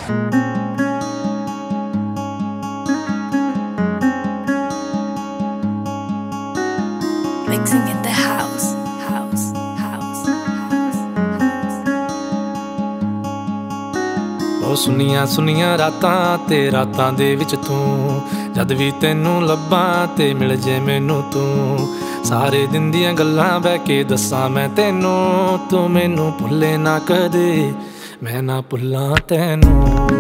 Mixing in the house. ਸੁਨੀਆਂ ਸੁਨੀਆਂ ਰਾਤਾਂ ਤੇ ਰਾਤਾਂ ਦੇ ਵਿੱਚ ਤੂੰ ਜਦ ਵੀ ਤੈਨੂੰ ਲੱਭਾਂ ਤੇ ਮਿਲ ਜੇ ਮੈਨੂੰ ਤੂੰ ਸਾਰੇ ਦਿਨ ਦੀਆਂ ਗੱਲਾਂ ਬਹਿ ਕੇ ਦੱਸਾਂ ਮੈਂ ਤੈਨੂੰ ਤੂੰ ਮੈਨੂੰ ਭੁੱਲੇ ਨਾ ਕਦੇ ਮੈਂ ਨਾ ਭੁੱਲਾਂ ਤੈਨੂੰ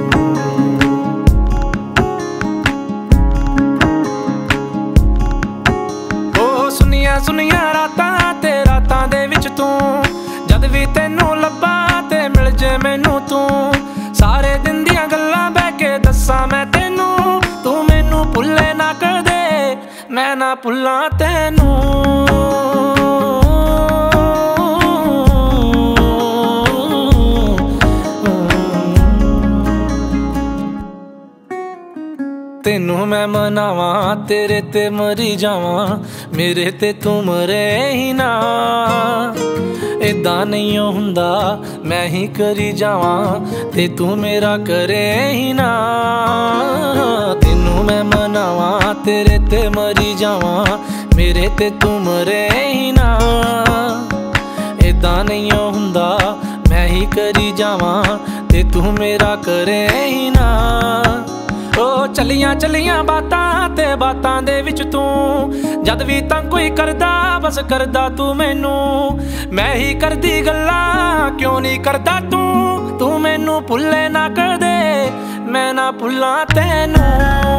ਓ ਸੁਨੀਆਂ ਸੁਨੀਆਂ ਰਾਤਾਂ ਤੇ ਰਾਤਾਂ ਦੇ ਵਿੱਚ ਤੂੰ ਜਦ ਵੀ ਤੈਨੂੰ ਲੱਭਾਂ ਤੇ ਮਿਲ ਜੇ ਮੈਨੂੰ ਤੂੰ ਸਾਰੇ ਦਿਨ ਦੀਆਂ ਗੱਲਾਂ ਬਹਿ ਕੇ ਦੱਸਾਂ ਮੈਂ ਤੈਨੂੰ ਤੂੰ ਮੈਨੂੰ ਭੁੱਲੇ ਨਾ ਕਦੇ ਮੈਂ ਨਾ ਭੁੱਲਾਂ ਤੈਨੂੰ ਤੈਨੂੰ ਮੈਂ ਮਨਾਵਾਂ ਤੇਰੇ ਤੇ ਮਰੀ ਜਾਵਾਂ ਮੇਰੇ ਤੇ ਤੂੰ ਮਰੇ ਹੀ ਨਾ ਏਦਾਂ ਨਹੀਂ ਹੁੰਦਾ ਮੈਂ ਹੀ ਕਰੀ ਜਾਵਾਂ ਤੇ ਤੂੰ ਮੇਰਾ ਕਰੇ ਹੀ ਨਾ ਤੈਨੂੰ ਮੈਂ ਮਨਾਵਾਂ ਤੇਰੇ ਤੇ ਮਰੀ ਜਾਵਾਂ ਮੇਰੇ ਤੇ ਤੂੰ ਮਰੇ ਹੀ ਨਾ ਏਦਾਂ ਨਹੀਂ ਹੁੰਦਾ ਮੈਂ ਹੀ ਕਰੀ ਜਾਵਾਂ ਤੇ ਤੂੰ ਮੇਰਾ ਕਰੇ ਹੀ ਨਾ ਓ ਚੱਲੀਆਂ ਚੱਲੀਆਂ ਬਾਤਾਂ ਤੇ ਬਾਤਾਂ ਦੇ ਵਿੱਚ ਤੂੰ ਜਦ ਵੀ ਤਾਂ ਕੋਈ ਕਰਦਾ ਬਸ ਕਰਦਾ ਤੂੰ ਮੈਨੂੰ ਮੈਂ ਹੀ ਕਰਦੀ ਗੱਲਾਂ ਕਿਉਂ ਨਹੀਂ ਕਰਦਾ ਤੂੰ ਮੈਨੂੰ ਭੁੱਲੇ ਨਾ ਕਦੇ ਮੈਂ ਨਾ ਭੁੱਲਾਂ ਤੈਨੂੰ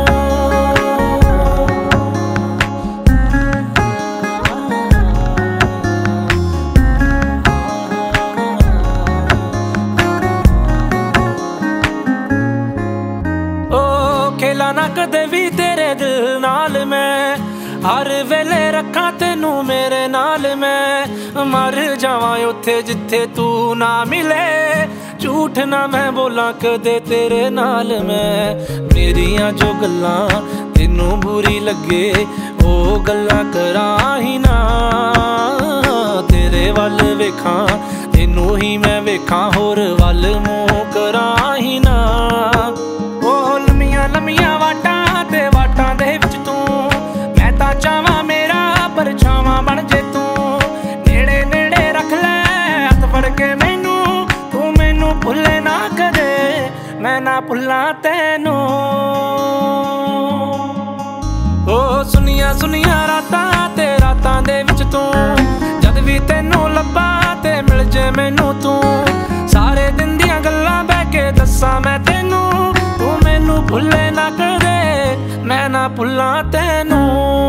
ਖੇਲਾ ਨਾ ਕਦੇ ਵੀ ਤੇਰੇ ਦਿਲ ਨਾਲ ਮੈਂ ਹਰ ਵੇਲੇ ਰੱਖਾਂ ਤੈਨੂੰ ਮੇਰੇ ਨਾਲ ਮੈਂ ਮਰ ਜਾਵਾਂ ਉੱਥੇ ਜਿੱਥੇ ਤੂੰ ਨਾ ਮਿਲੇ ਝੂਠ ਨਾ ਮੈਂ ਬੋਲਾਂ ਕਦੇ ਤੇਰੇ ਨਾਲ ਮੈਂ ਮੇਰੀਆਂ ਜੋ ਗੱਲਾਂ ਤੈਨੂੰ ਬੁਰੀ ਲੱਗੇ ਉਹ ਗੱਲਾਂ ਕਰਾਂ ਹੀ ਨਾ ਤੇਰੇ ਵੱਲ ਵੇਖਾਂ ਤੈਨੂੰ ਹੀ ਮੈਂ ਵੇਖਾਂ ਹੋਰ ਵੱਲ ਮੂੰਹ ਕਰਾਂ ਹੀ ਨਾ ਲੰਮੀਆਂ ਵਾਟਾਂ ਤੇ ਵਾਟਾਂ ਦੇ ਵਿੱਚ ਤੂੰ ਮੈਂ ਤਾਂ ਚਾਹਾਂ ਮੇਰਾ ਪਰਛਾਵਾਂ ਬਣ ਜੇ ਤੂੰ ਨੇੜੇ ਨੇੜੇ ਰੱਖ ਲੈ ਹੱਥ ਫੜ ਕੇ ਮੈਨੂੰ ਤੂੰ ਮੈਨੂੰ ਭੁੱਲੇ ਨਾ ਕਦੇ ਮੈਂ ਨਾ ਭੁੱਲਾਂ ਤੈਨੂੰ ਓ ਸੁਨੀਆਂ ਸੁਨੀਆਂ ਰਾਤਾਂ ਤੇ ਰਾਤਾਂ ਦੇ ਵਿੱਚ ਤੂੰ ਜਦ ਵੀ ਤੈਨੂੰ ਲੱਭਾਂ ਤੇ ਮਿਲ ਜੇ ਮੈਨੂੰ ਤੂੰ ਸਾਰੇ ਦਿਨ ਦੀਆਂ ਗੱਲਾਂ ਬਹਿ ਕੇ ਦੱਸਾਂ ਮੈਂ ਤੈਨੂੰ ਤੂੰ ਮੈਨੂੰ ਭੁੱਲੇ ਨਾ ਕਦੇ ਮੈਂ ਨਾ ਭੁੱਲਾਂ ਤੈਨੂੰ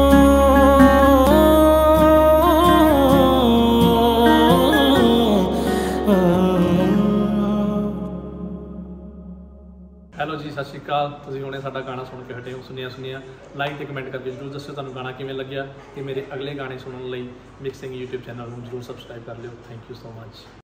ਹੈਲੋ ਜੀ ਸਤਿ ਸ਼੍ਰੀ ਅਕਾਲ ਤੁਸੀਂ ਹੁਣੇ ਸਾਡਾ ਗਾਣਾ ਸੁਣ ਕੇ ਹਟੇ ਹੋ ਸੁਣਿਆ ਲਾਈਕ ਤੇ ਕਮੈਂਟ ਕਰਕੇ ਜ਼ਰੂਰ ਦੱਸਿਓ ਤੁਹਾਨੂੰ ਗਾਣਾ ਕਿਵੇਂ ਲੱਗਿਆ ਤੇ ਮੇਰੇ ਅਗਲੇ ਗਾਣੇ ਸੁਣਨ ਲਈ ਮਿਕਸਿੰਗ YouTube ਚੈਨਲ ਨੂੰ ਜ਼ਰੂਰ ਸਬਸਕ੍ਰਾਈਬ ਕਰ ਲਿਓ ਥੈਂਕ ਯੂ ਸੋ ਮਚ